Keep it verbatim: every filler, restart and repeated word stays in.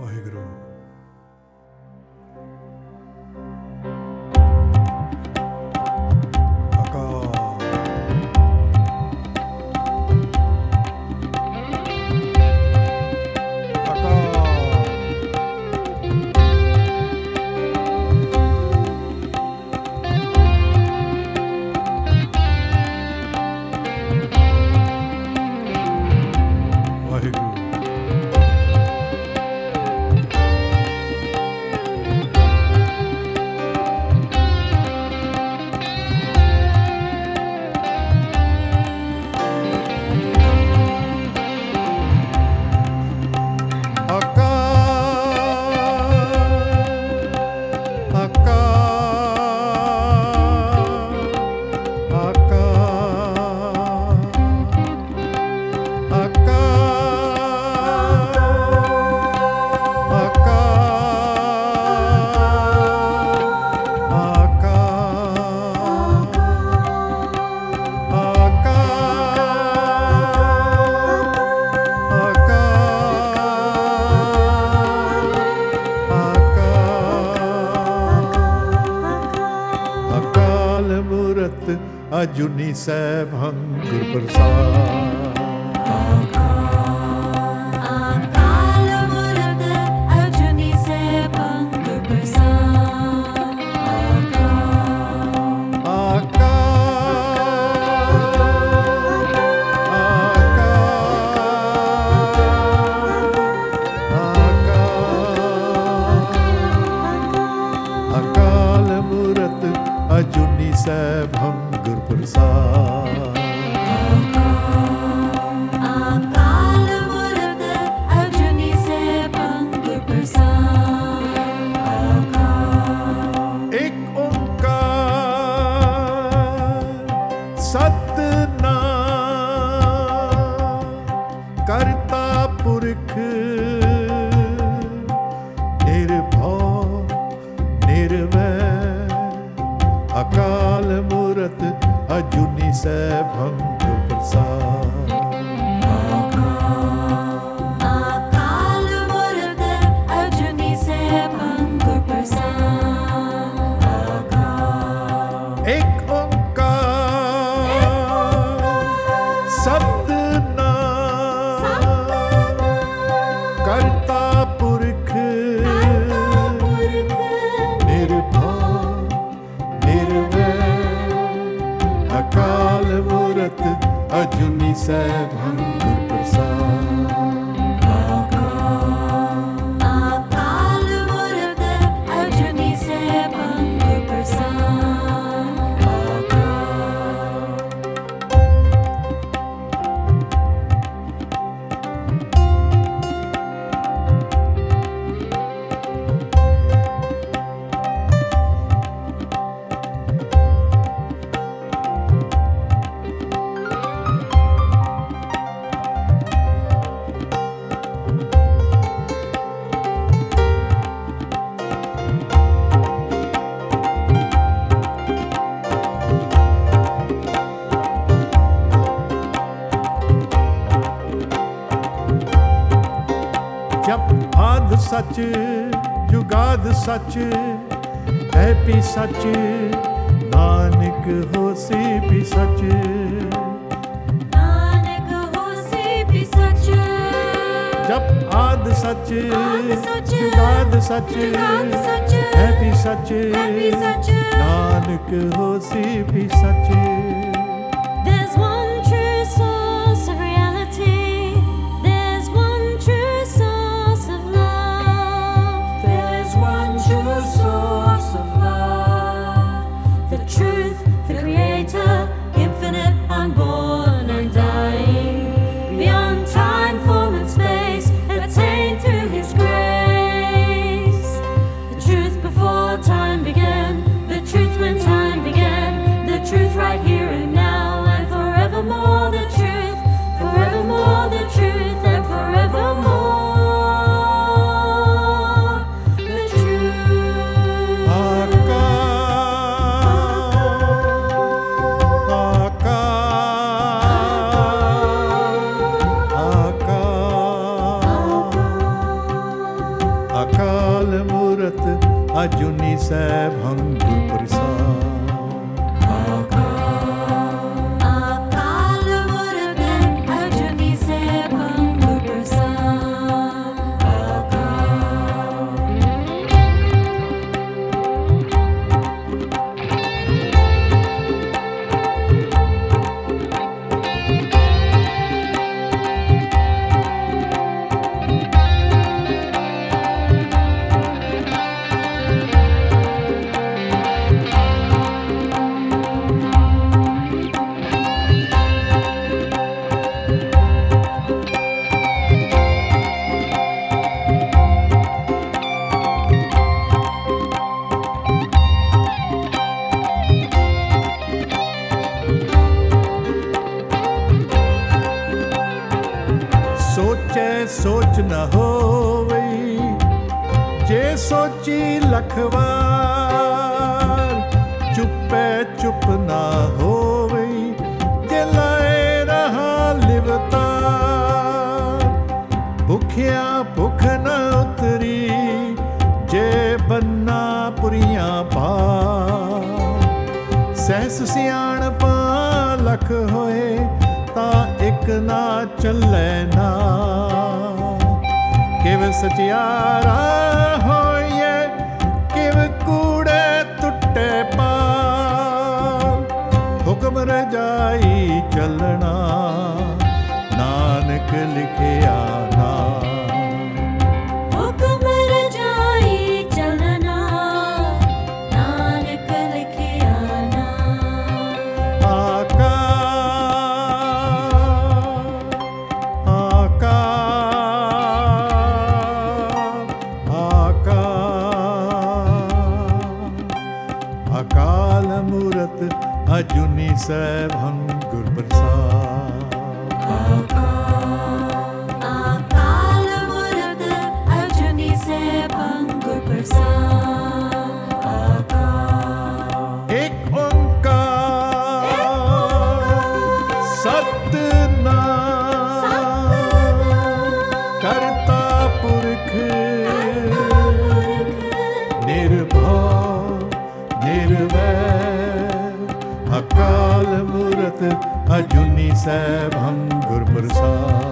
ਵਾਹਿਗੁਰੂ। ਅਜੂਨੀ ਸੈਭੰ ਗੁਰ ਪ੍ਰਸਾਦ। ਅਕਾਲ ਮੂਰਤ ਅਜੂਨੀ ਸੈਭੰ ਗੁਰ ਪ੍ਰਸਾਦ। ਅਕਾਲ ਮੂਰਤ ਅਜੂਨੀ ਸੈਭੰ ਗੁਰ ਪ੍ਰਸਾਦ। ਅਕਾਲ ਮੂਰਤ ਅਜੂਨੀ ਸੈਭੰ ਗੁਰ ਪ੍ਰਸਾਦ। ਏਕ ਓਂਕਾਰ ਸਤਿਨਾਮ ਕਰਤਾ ਪੁਰਖ ਨਿਰਭਉ ਨਿਰਵੈਰ ਅਕਾਲ ਮੂਰਤ ਅਜੂਨੀ ਸੈਭੰ ਗੁਰ ਪ੍ਰਸਾਦ। ਅਕਾਲ ਮੂਰਤ ਅਜੂਨੀ ਸੈਭੰ ਗੁਰ ਪ੍ਰਸਾਦ। ਏਕ ਓਂਕਾਰ ਸਤਿਨਾਮ ਕਰਤਾ ਪੁਰਖ ਨਿਰਭਉ ਨਿਰਵੈਰ ਅਕਾਲ ਮੂਰਤ ਅਜੂਨੀ ਸੈਭੰ ਗੁਰ ਪ੍ਰਸਾਦ। ਅਕਾਲ ਮੂਰਤ ਅਜੂਨੀ ਸੈਭੰ ਗੁਰ ਜਪ ਆਦਿ ਸੱਚ ਜੁਗਾਦ ਸੱਚ ਹੈ ਵੀ ਸੱਚ ਨਾਨਕ ਹੋਸੀ ਵੀ ਸੱਚ। ਨਾਨਕ ਹੋਸੀ ਵੀ ਸੱਚ। ਜਪ ਆਦਿ ਸੱਚ ਆਦਿ ਸੱਚ, ਜੁਗਾਦ ਸੱਚ ਜੁਗਾਦ ਸੱਚ, ਹੈ ਵੀ ਸੱਚ ਹੈ ਵੀ ਸੱਚ। ਨਾਨਕ ਹੋਸੀ ਵੀ ਸੱਚ। There's one true source of reality. There's one true source of love. There's one true source of love. The truth, the creator, infinite, unborn, undying, beyond time, form and space, attained through his grace. The truth before time began, the truth when time began, the truth right here and now and forever. ਅਜੂਨੀ ਸੈਭੰ ਗੁਰ ਪ੍ਰਸਾਦ। Akal Murti Ajuni Sebham Gur Prasad. ਸੋਚੈ ਸੋਚ ਨ ਹੋਵਈ, ਜੇ ਸੋਚੀ ਲਖ ਵਾਰ। ਚੁੱਪੈ ਚੁੱਪ ਨਾ ਹੋਵਈ, ਜੇ ਲਾਏ ਰਹਾ ਲਿਵਤਾਰ। ਭੁਖਿਆ ਭੁਖ ਨ ਉਤਰੀ, ਜੇ ਬੰਨਾ ਪੁਰੀਆਂ ਪਾਰ। ਸਹਿਸ ਸਿਆਣਪਾਂ ਲਖ ਹੋਏ, ਤਾਂ ਇੱਕ ਨਾ ਚੱਲੈ ਨਾ। ਕਿਵ ਸਚਿਆਰਾ ਹੋਈਏ, ਕਿਵ ਕੂੜੇ ਟੁੱਟੇ ਪਾਰ। ਹੁਕਮ ਰਜਾਈ ਚੱਲਣਾ, ਨਾਨਕ ਲਿਖਿਆ ਨਾ। Hukum Rajai Chalana, Nanak Likhiya Na. ਆਕਾ ਆਕਾ ਆਕਾ ਅਕਾਲ ਮੂਰਤ ਅਜੂਨੀ ਸੈਭੰ ਗੁਰ ਪ੍ਰਸਾਦ। Akal Murti Ajuni Sebham Gur Prasad. ਏਕ ਓੰਕਾਰ ਸਤਿਨਾਮ ਕਰਤਾ ਪੁਰਖ ਨਿਰਭਉ ਨਿਰਵੈਰ ਅਕਾਲ ਮੂਰਤ ਅਜੂਨੀ ਸੈਭੰ ਗੁਰ ਪ੍ਰਸਾਦ।